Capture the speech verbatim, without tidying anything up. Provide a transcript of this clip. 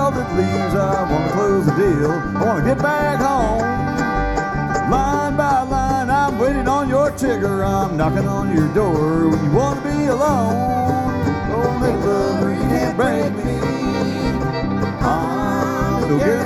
all that leaves, I wanna close the deal. I wanna get back home. Line by line, I'm waiting on your trigger. I'm knocking on your door when you wanna be alone. Oh, little lover, you can't break me. I'm no good